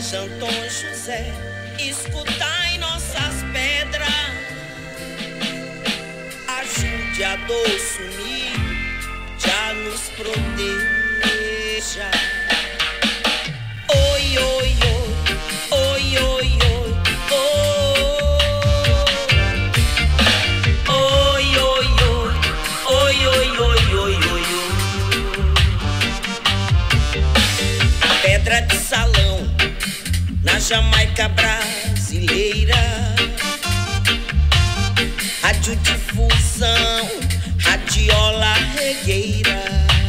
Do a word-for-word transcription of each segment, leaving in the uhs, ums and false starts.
Anjo Antônio José, escutai nossas pedras, ajude a dor sumir, já nos proteja. Oi, oi, oi, oi, oi, oi, oi, oi, oi, oi, oi, oi, oi, oi. Pedra de salão na Jamaica brasileira, radiodifusão, radiola regueira.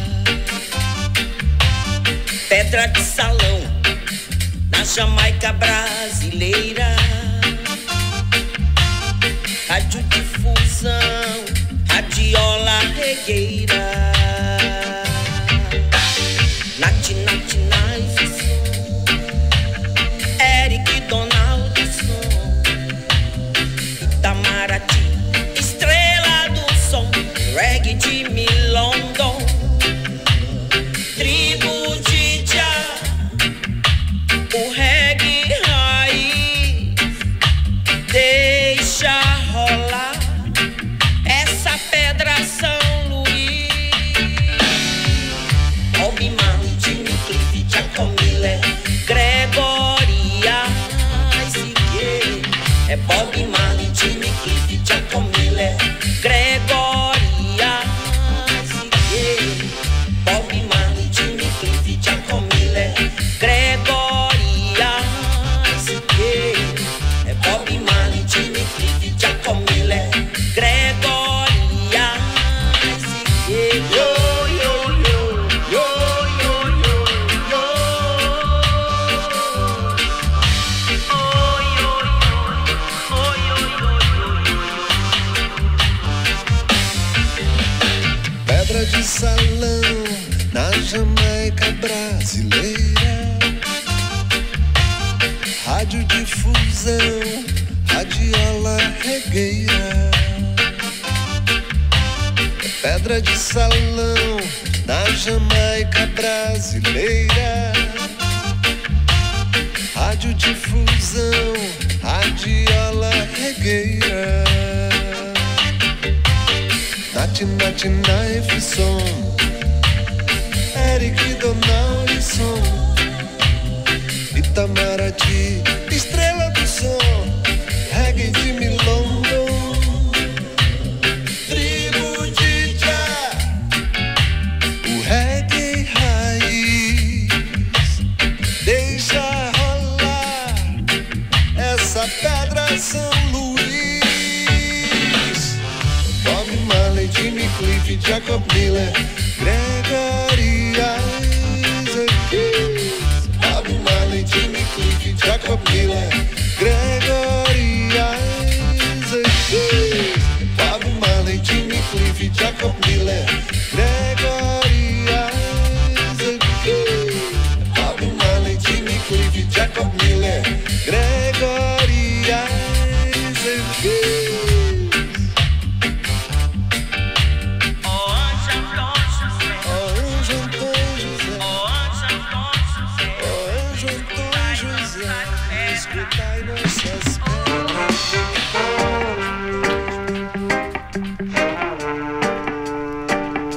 Pedra de salão na Jamaica brasileira, radiodifusão, radiola regueira. Nath, Nath, Nath, Eric Donaldson, Itamaraty, estrela do som, reggae de Milondon, tribo de Jah, o reggae raiz, deixa rolar essa pedra São Luís. Bob Marley, Jimmy Cliff, Jacob Miller, Gregoria Isaac. É Bob Marley, Jimmy Cliff, Jacob Miller, Gregoria Isaac. Bob Marley, Jimmy Cliff, Jacob Miller, Gregoria Isaac. É Bob Marley, Jimmy Cliff, Jacob Miller, Gregoria Isaac. Yo, yo, yo, yo, yo, yo, yo. Oi, oi, oi, oi, oi, oi. Pedra de salão na Jamaica brasileira, radiodifusão, radiola regueira. Pedra de salão na Jamaica brasileira, radiodifusão, radiola regueira. Nath, Nath, Knife som, Eric Donaldson, Itamaraty, estrela do som, reggae de Milondon, tribo de Jah, o reggae raiz, deixa rolar essa pedra São Luís. Bob Marley, Jimmy Cliff, Jacob Miller, Gregory Isaac. Bob Marley, Jimmy Cliff, Jacob Miller, Gregory Isaac. Bob Marley, Jimmy Cliff, Jacob Miller, Gregory Isaac. Bob Marley, Jimmy Cliff, Jacob Miller, Gregory Isaac. Escutai nossas pedras.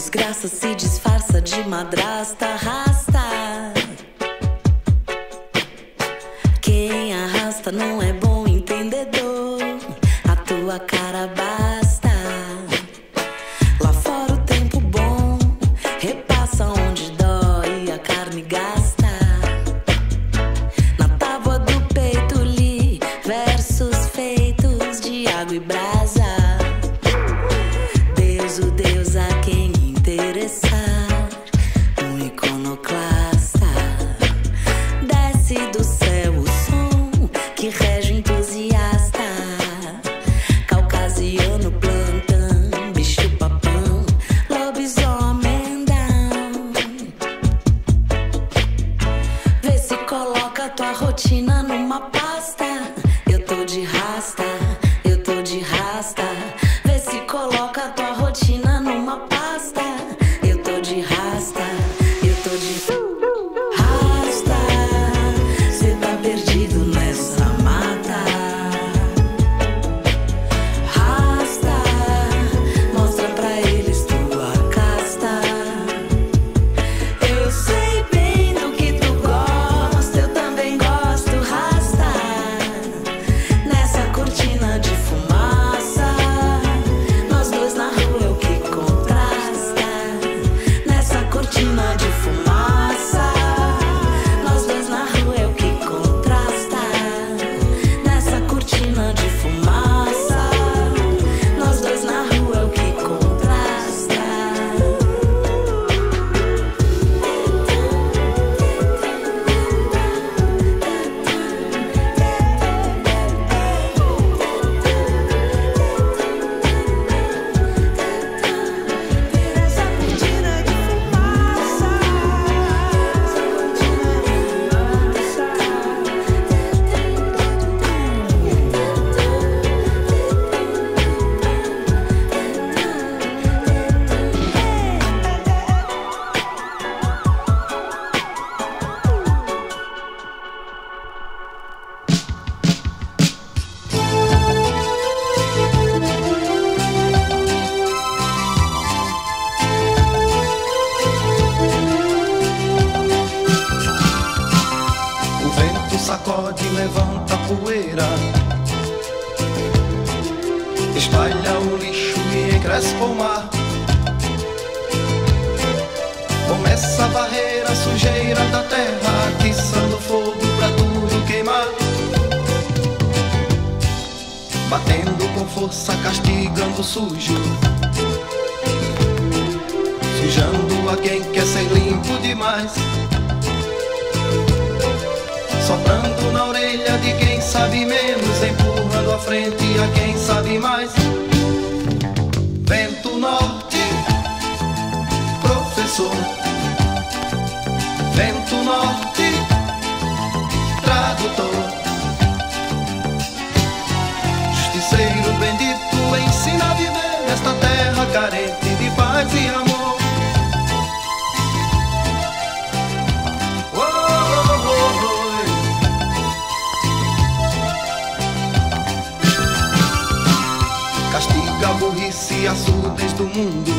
desgraça se disfarça de madrasta, arrasta. Quem arrasta não é bom entendedor, a tua cara basta. Lá fora o tempo bom repassa onde dói, a carne gasta. Na tábua do peito li versos feitos de água e brasa. Deus, o Deus a quem interessar, um iconoclasta. Desce do céu o som que rege o entusiasta. Caucasiano, plantão, bicho papão, lobisomem down. Vê se coloca tua rotina numa pasta. Eu tô de rasta, eu tô de rasta. Vê se coloca tua rotina numa pasta. Eu tô de rasta, eu tô de rasta. Cê tá perdido nessa mata. Rasta, mostra pra eles tua casta. Eu sei bem do que tu gosta, eu também gosto. Rasta, nessa cortina de fumaça. Nós dois na rua é o que contrasta. Nessa cortina de fumaça. Nós dois na rua é o que contrasta. Nessa cortina de fumaça. Nós dois na rua é o que contrasta. Essa cortina de fumaça. O vento sacode e levanta a poeira, espalha o lixo e encrespa o mar. Começa a barreira, a sujeira da terra, atiçando fogo pra tudo queimar. Batendo com força, castigando o sujo, sujando a quem quer ser limpo demais. Soprando na orelha de quem sabe menos, empurrando à frente a quem sabe mais. Vento norte, professor. Vento norte, tradutor. Justiceiro bendito, ensina a viver nesta terra carente de paz e amor. Castiga a burrice e açudes do mundo,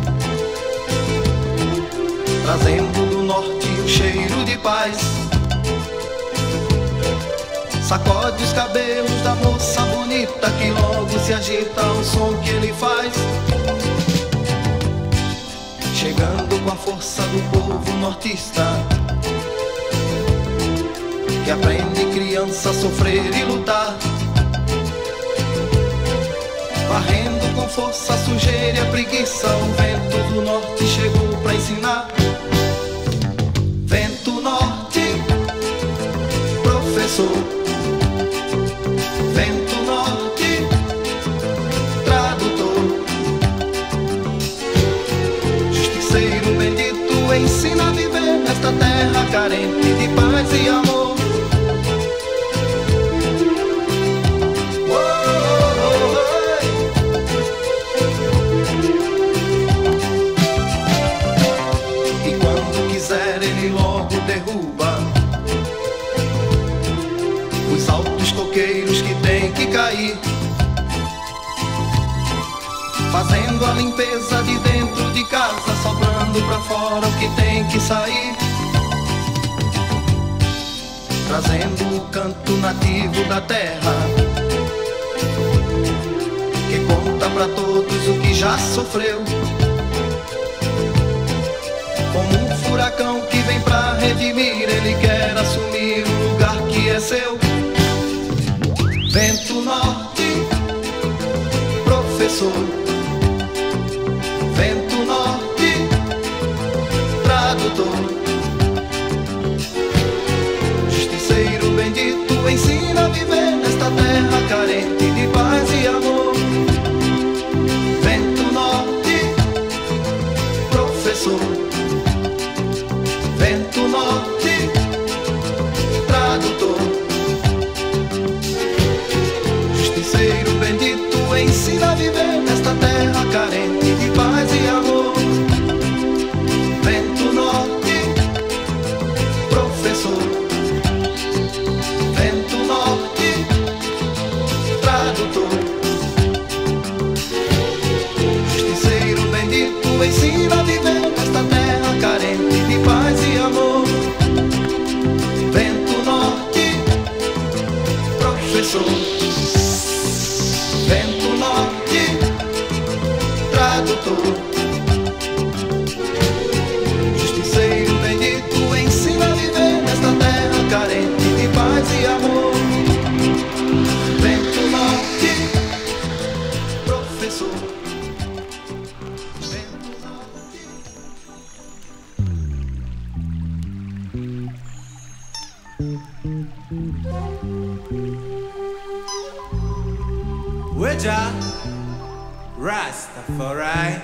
trazendo do norte o cheiro de paz. Sacode os cabelos da moça bonita, que logo se agita ao som que ele faz. Chegando com a força do povo nortista, que aprende criança a sofrer e lutar. Varrendo com força a sujeira e a preguiça, o vento do norte chegou pra ensinar. Vento norte, professor. Vento norte, tradutor. Justiceiro bendito, ensina a viver nesta terra carente de paz e amor. Ele logo derruba os altos coqueiros que tem que cair, fazendo a limpeza de dentro de casa. Só jogando pra fora o que tem que sair, trazendo o canto nativo da terra, que conta pra todos o que já sofreu, como um furacão que vem pra redimir. Ele quer assumir o lugar que é seu. Vento norte, professor. Vento norte, tradutor. Justiceiro bendito, ensina a viver nesta terra carente de paz e amor. Vento norte, professor. Vento norte, tradutor. Justiceiro bendito, ensina a viver nesta terra carente de paz e amor. Vento norte, professor. Vento norte, tradutor. Justiceiro bendito, ensina a viver nesta terra carente de paz e amor. Vento norte, professor. Vento norte, tradutor. Justiceiro bendito, ensina a viver nesta terra carente de paz e amor. Vento norte, professor. Vento norte. Weja Rastafari.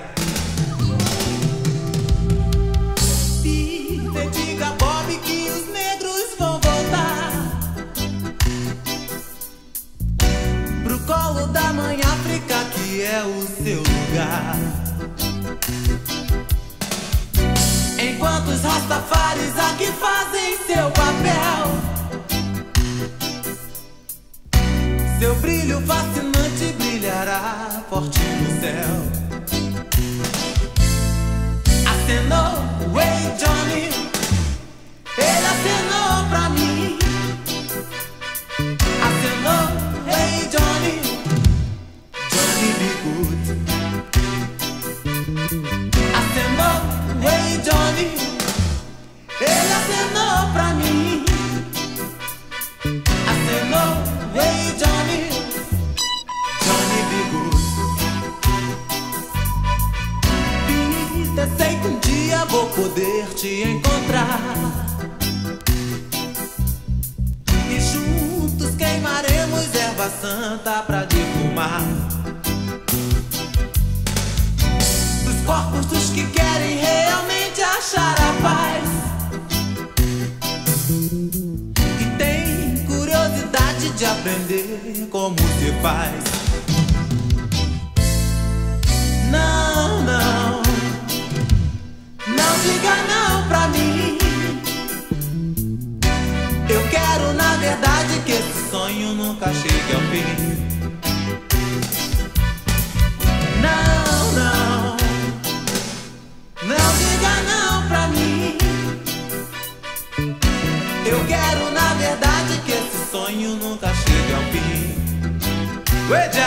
Peter, diga a Bob que os negros vão voltar pro colo da mãe África, que é o seu lugar. Enquanto os Rastafaris aqui fazem seu papel, seu brilho fascinante brilhará forte no céu. Acenou, Way Johnny, ele acenou pra mim. Acenou, Way Johnny, Johnny be good. Acenou, Way Johnny, ele acenou pra mim. Acenou, Way Johnny, Johnny be good. Peter, sei que um dia vou poder te encontrar e juntos queimaremos erva santa pra defumar dos corpos dos que querem realmente achar a paz e tem curiosidade de aprender como se faz. Não, não, não diga não pra mim. Eu quero, na verdade, que esse sonho nunca chegue ao fim. Não, não, não diga não pra mim. Eu quero, na verdade, que esse sonho nunca chegue ao fim.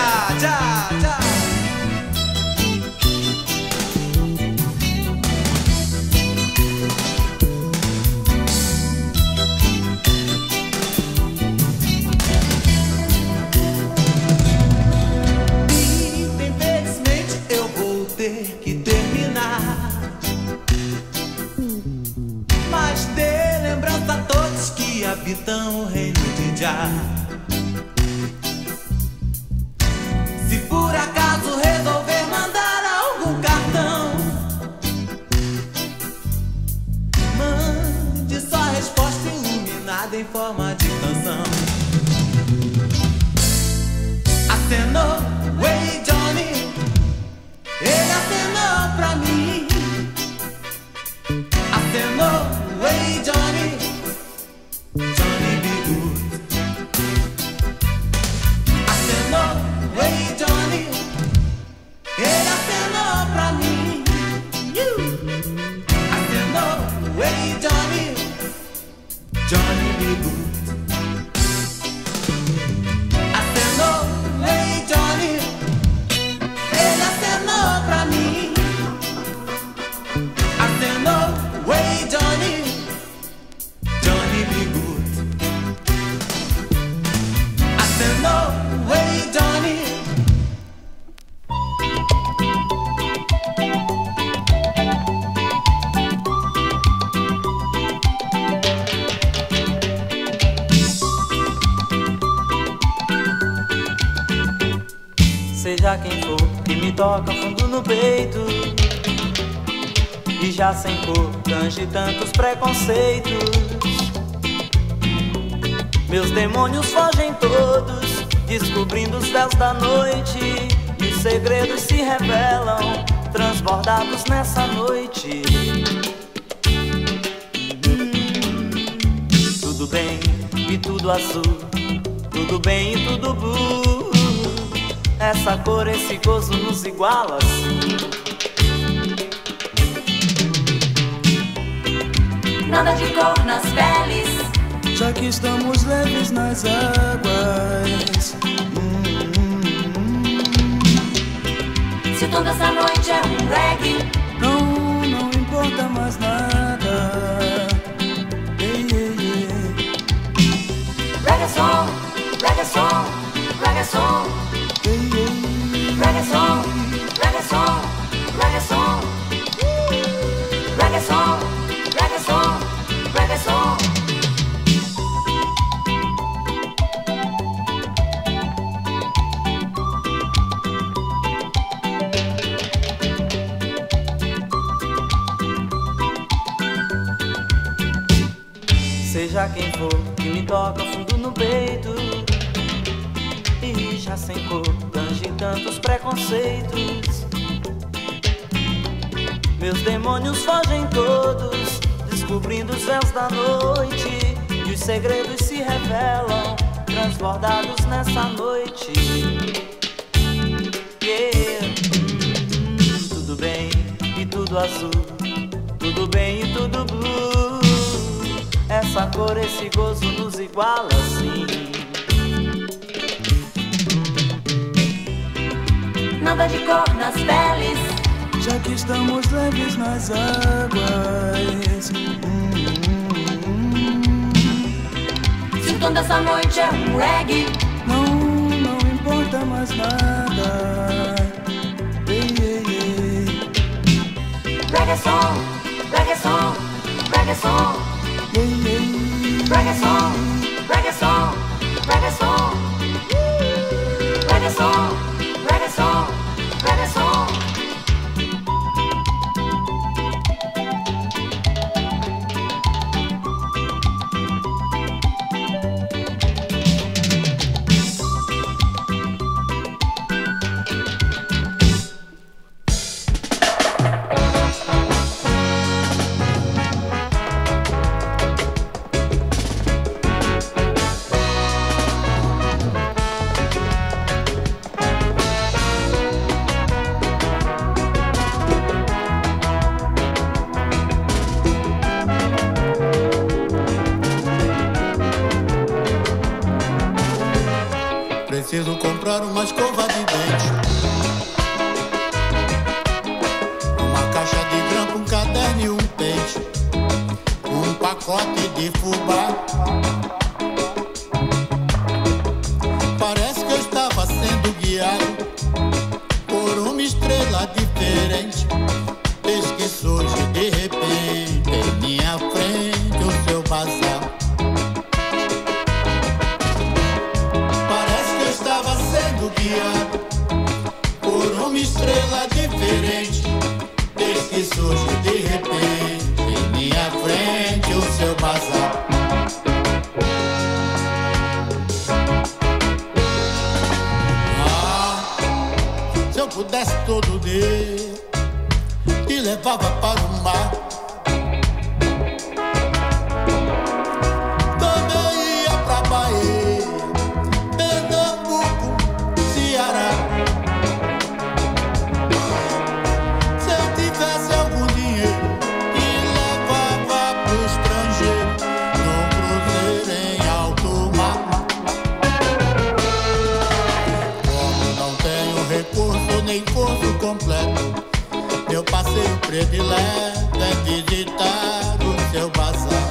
Seja quem for que me toca fundo no peito e já sem cor tange tantos preconceitos. Meus demônios fogem todos, descobrindo os véus da noite, e os segredos se revelam, transbordados nessa noite. hum, Tudo bem e tudo azul, tudo bem e tudo blue. Essa cor, esse gozo nos iguala assim. Nada de cor nas peles, já que estamos leves nas águas. hum, hum, hum. Se o tom dessa noite é um reggae, Não, não importa mais nada. Ei, ei, ei. reggae song, reggae song, reggae song, Ei, ei. reggae song, reggae song, reggae song, reggae song, reggae song, reggae song. Seja quem for que me toca fundo no peito e já sem cor tange tantos preconceitos. Meus demônios fogem todos, descobrindo os véus da noite, e os segredos se revelam, transbordados nessa noite. Yeah. hum, Tudo bem e tudo azul, tudo bem e tudo blue. Essa cor, esse gozo nos iguala assim. Nada de cor nas peles, Já que estamos leves nas águas. hum, hum, hum. se o tom dessa noite é um reggae, Não, não importa mais nada. Ei, ei, ei. reggae song, reggae song, reggae song, Ei, ei. reggae song, reggae song, reggae song, reggae song, reggae song, reggae song. Preciso comprar uma escova de dente, uma caixa de grampo, um caderno e um pente, um pacote de fubá. Parece que eu estava sendo guiado por uma estrela diferente. Eis que surge de repente em minha frente o seu bazar. Guiado por uma estrela diferente, desde que surge de repente em minha frente o seu bazar. Ah, se eu pudesse todo dia te levava para o mar. Também ia pra Bahia, se eu tivesse algum dinheiro e levava pro estrangeiro num cruzeiro em alto mar. Como não tenho recurso nem curso completo, meu passeio predileto é visitar o seu bazar.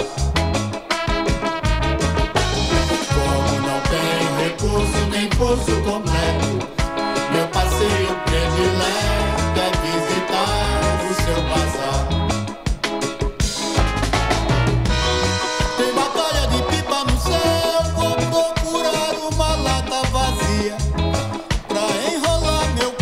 Como não tenho recurso nem curso completo, meu passeio predileto é visitar o seu bazar. Tem batalha de pipa no céu, vou procurar uma lata vazia pra enrolar meu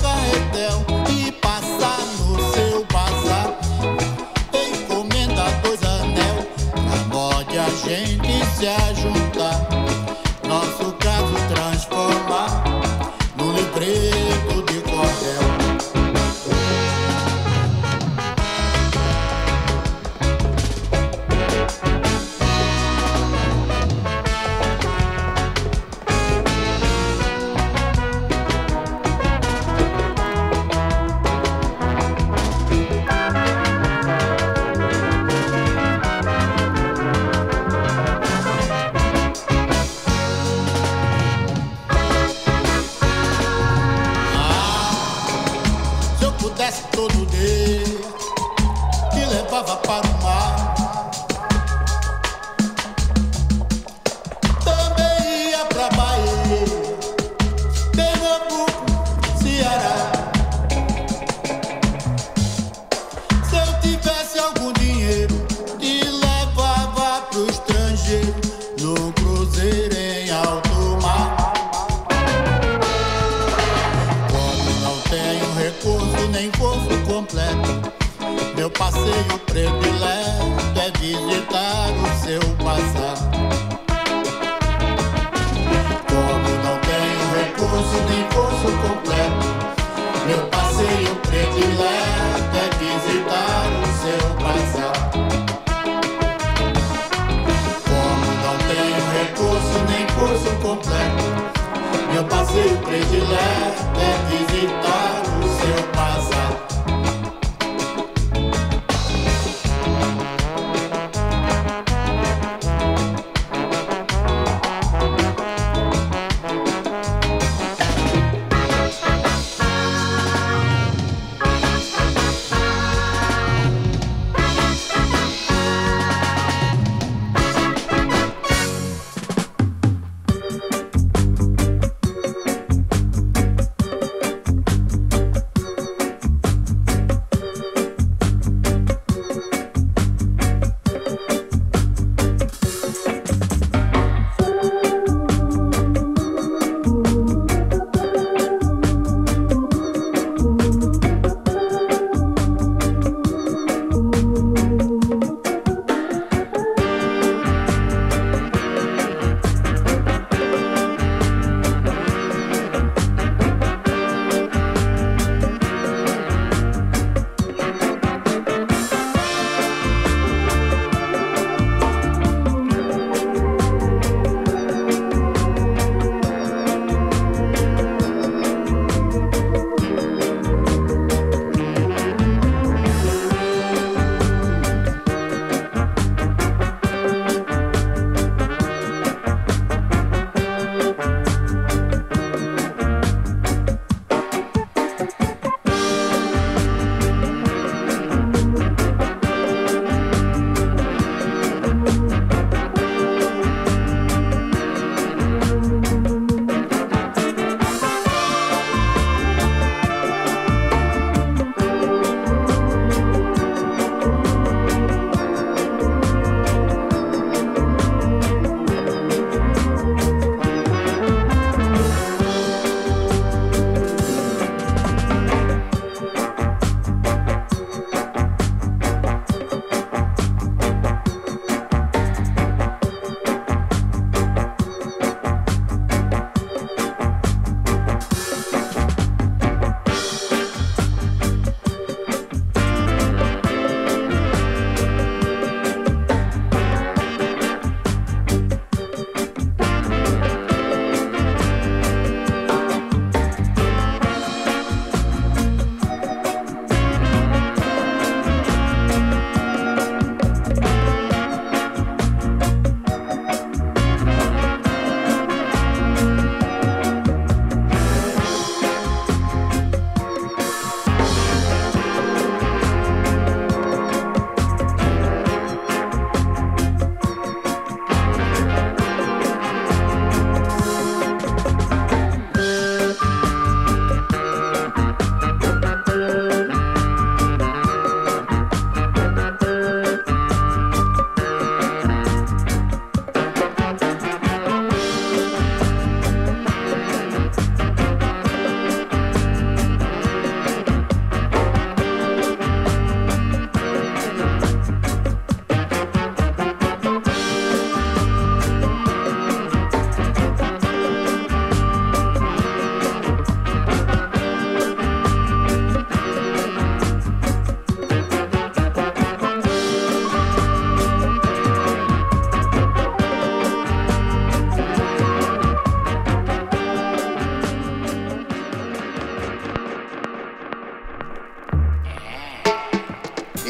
se ajuntar, nosso caso transformar num livreto de cordel. Todo dia te levava para o mar, também ia pra Bahia, Pernambuco, Ceará. Se eu tivesse algum dinheiro, te levava pro estrangeiro, no cruzeiro em alto mar. Quando não tenho recurso nem força completo, meu passeio predileto é visitar o seu passado. Como não tenho recurso nem curso completo, meu passeio predileto é visitar o seu passado. Como não tenho recurso nem curso completo, meu passeio predileto é visitar o seu passado.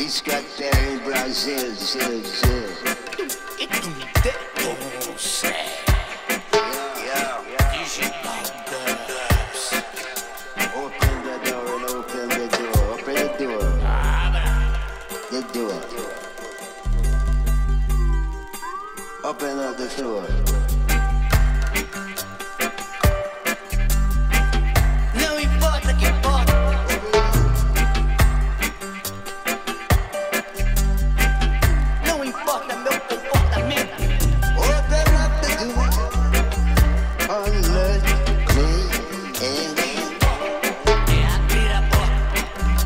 Discoteca em Brasil, Zil, Zil. Digital Dubs. Open the door and open the door. Open the door. The door. Open up the floor. Não importa que importa. Não importa meu comportamento. Open up the door. Unlock me and É abrir a porta.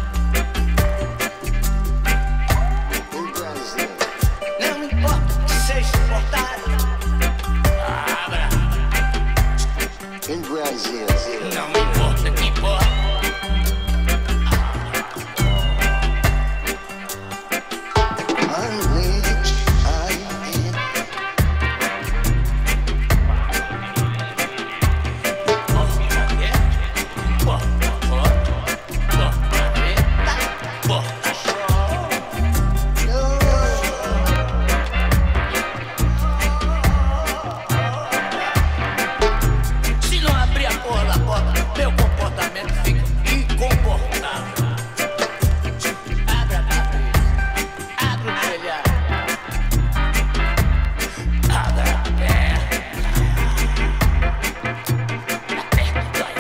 in Brasil. Não importa que seja importado. Abra. In Brasil. Não importa que importa. On which I am. Porta aberta. Porta fora. Porta aberta. Porta Se não abrir a porra da porta, meu comportamento fica incomportável. Abra a cabeça, abre o telhado, abra a perna, a perna dói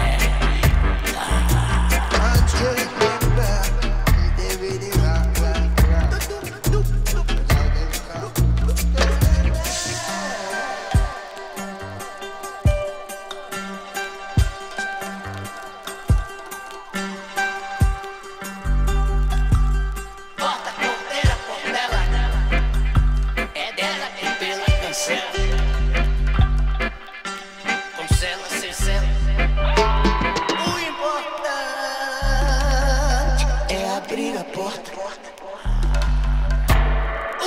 a Until it get back, they really rock, rock, rock. Porta, porteira, portela, é dela, é pela cancela. Com cela, sem cela. O importante é abrir a porta. O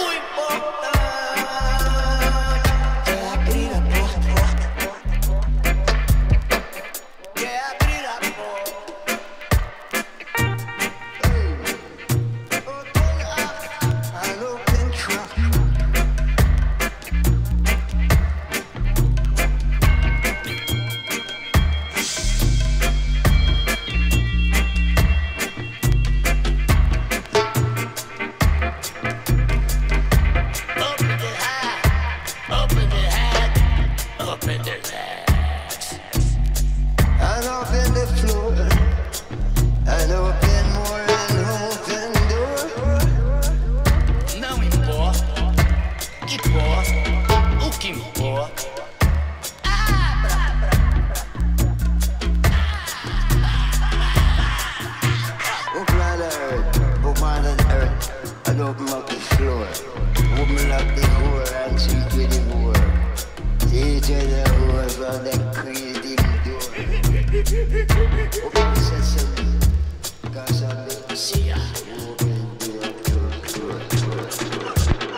importante é abrir a porta. É abrir a porta. An open trap. Open the hat, open the hat, open the hat. And open the floor. And open more and open door. Não importa, importa, o que importa. Open planet Earth. Open planet Earth. And open up the floor. Open up the door and see to the door. See to the door from the crazy door. Open the sesame. Cause I'm the Se a open door, door, door, door, door.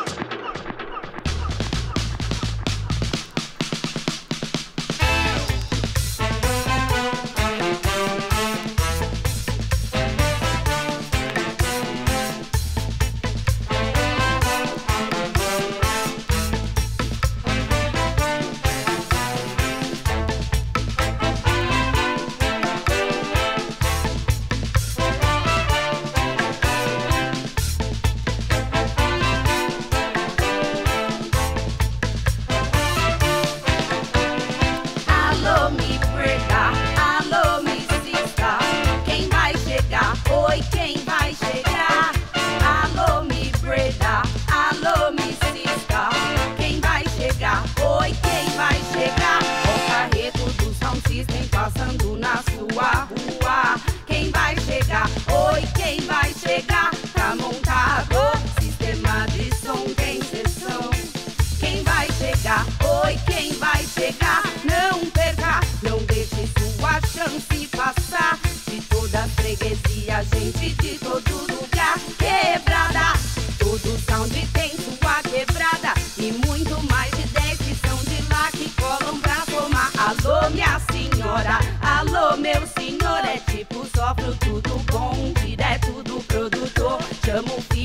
Alô, me prega, alô, me cista. Quem vai chegar? Oi, quem vai chegar? Alô, me prega, alô, me cista. Quem vai chegar? Oi, quem vai chegar? O carreto do Sound System passando na sua rua. Quem vai chegar? Oi, quem vai chegar? Tá montado, sistema de som tem sessão. Quem vai chegar? Oi, quem vai chegar? Não perca, não deixe sua chance passar. De toda a freguesia, gente de todo lugar. Quebrada, todo sound tem sua quebrada. E muito mais de dez que são de lá que colam pra somar. Alô, minha senhora, alô, meu senhor. É tipo só fruto do bom, direto do produtor. Chamo o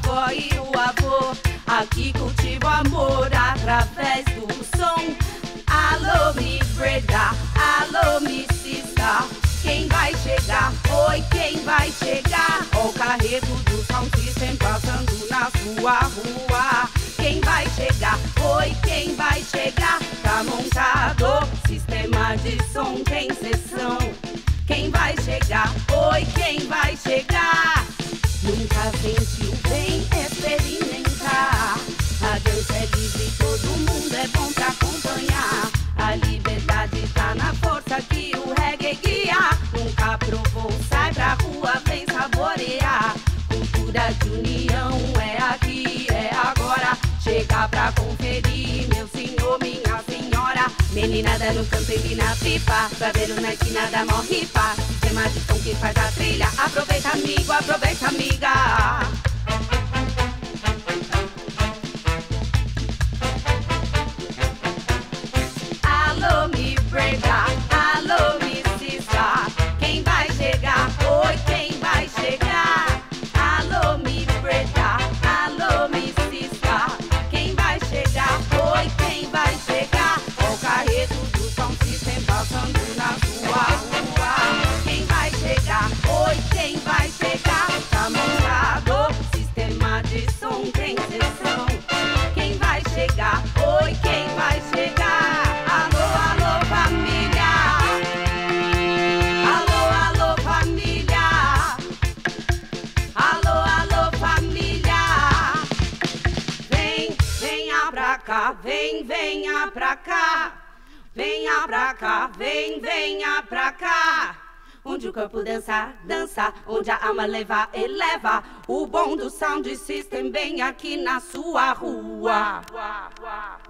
avó e o avô. Aqui cultivo amor através do som. Alô, me breda, alô, me cista. Quem vai chegar? Oi, quem vai chegar? Ó o carrego do Sound System passando na sua rua. Quem vai chegar? Oi, quem vai chegar? Tá montado, sistema de som tem sessão. Quem vai chegar? Oi, quem vai chegar? Nunca sentiu bem experimentar. A dança é livre, todo mundo é bom pra acompanhar. A liberdade tá na força que o reggae guia. Nunca provou, sai pra rua, vem saborear. Cultura de união é aqui, é agora. Chega pra conferir, meu senhor, minha senhora. Meninada no campo e na pipa, pra ver o na esquina da mó ripa. Sistema de som que faz a trilha. Aproveita, amigo, aproveita, amiga. Alô, me breda, alô, me cista. Quem vai chegar? Oi, quem vai chegar? Alô, me breda, alô, me cista. Quem vai chegar? Oi, quem vai chegar? Ó o carrego do Sound System passando na sua rua. Quem vai chegar? Oi, quem vai chegar? Tá montado, sistema de som tem sessão. Quem vai chegar? Oi, quem vai chegar? Alô, alô, família. Alô, alô, família. Alô, alô, família. Vem, venha pra cá, vem, venha pra cá. Venha pra cá, vem, venha pra cá. Onde o corpo dança, dança. Onde a alma leva, eleva. O bom do Sound System bem aqui na sua rua.